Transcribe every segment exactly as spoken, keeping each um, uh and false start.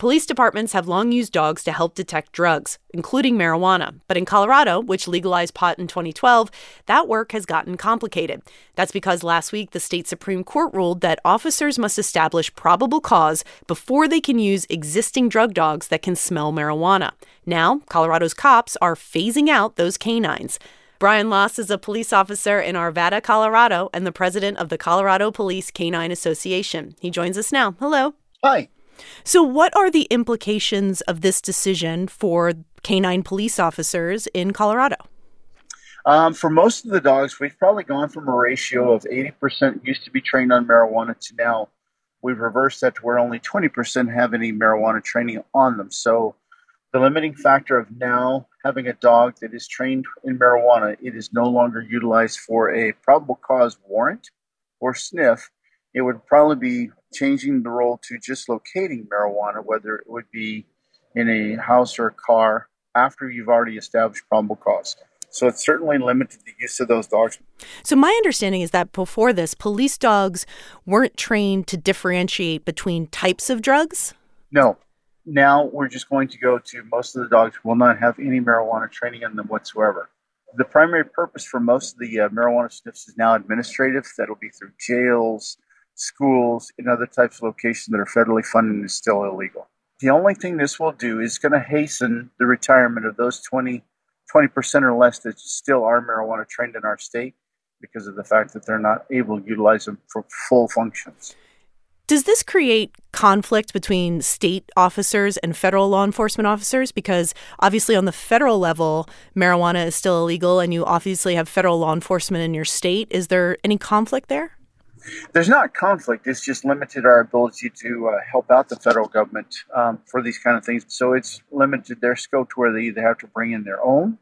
Police departments have long used dogs to help detect drugs, including marijuana. But in Colorado, which legalized pot in twenty twelve, that work has gotten complicated. That's because last week the state Supreme Court ruled that officers must establish probable cause before they can use existing drug dogs that can smell marijuana. Now, Colorado's cops are phasing out those canines. Brian Loss is a police officer in Arvada, Colorado, and the president of the Colorado Police Canine Association. He joins us now. Hello. Hi. So what are the implications of this decision for canine police officers in Colorado? Um, for most of the dogs, we've probably gone from a ratio of eighty percent used to be trained on marijuana to now we've reversed that to where only twenty percent have any marijuana training on them. So the limiting factor of now having a dog that is trained in marijuana, it is no longer utilized for a probable cause warrant or sniff. It would probably be changing the role to just locating marijuana, whether it would be in a house or a car, after you've already established probable cause. So it's certainly limited the use of those dogs. So my understanding is that before this, police dogs weren't trained to differentiate between types of drugs? No. Now we're just going to go to most of the dogs will not have any marijuana training in them whatsoever. The primary purpose for most of the uh, marijuana sniffs is now administrative. That'll be through jails, schools, and other types of locations that are federally funded and is still illegal. The only thing this will do is going to hasten the retirement of those twenty, twenty percent or less that still are marijuana trained in our state because of the fact that they're not able to utilize them for full functions. Does this create conflict between state officers and federal law enforcement officers? Because obviously on the federal level, marijuana is still illegal and you obviously have federal law enforcement in your state. Is there any conflict there? There's not conflict. It's just limited our ability to uh, help out the federal government um, for these kind of things. So it's limited their scope to where they either have to bring in their own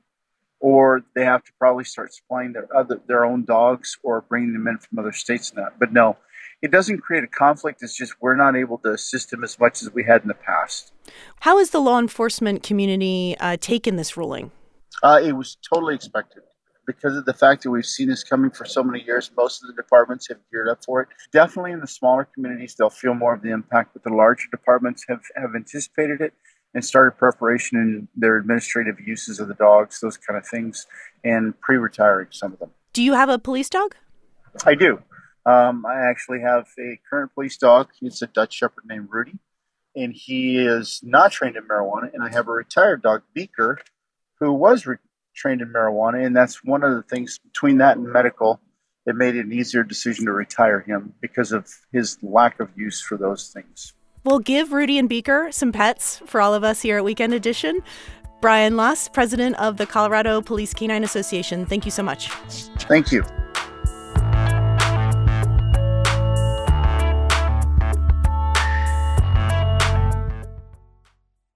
or they have to probably start supplying their other their own dogs or bringing them in from other states and that. But no, it doesn't create a conflict. It's just we're not able to assist them as much as we had in the past. How has the law enforcement community uh, taken this ruling? Uh, it was totally expected. Because of the fact that we've seen this coming for so many years, most of the departments have geared up for it. Definitely in the smaller communities, they'll feel more of the impact, but the larger departments have, have anticipated it and started preparation in their administrative uses of the dogs, those kind of things, and pre-retiring some of them. Do you have a police dog? I do. Um, I actually have a current police dog. It's a Dutch Shepherd named Rudy, and he is not trained in marijuana. And I have a retired dog, Beaker, who was retired. trained in marijuana, and that's one of the things between that and medical that made it an easier decision to retire him because of his lack of use for those things. We'll give Rudy and Beaker some pets for all of us here at Weekend Edition. Brian Loss, president of the Colorado Police Canine Association, thank you so much. Thank you.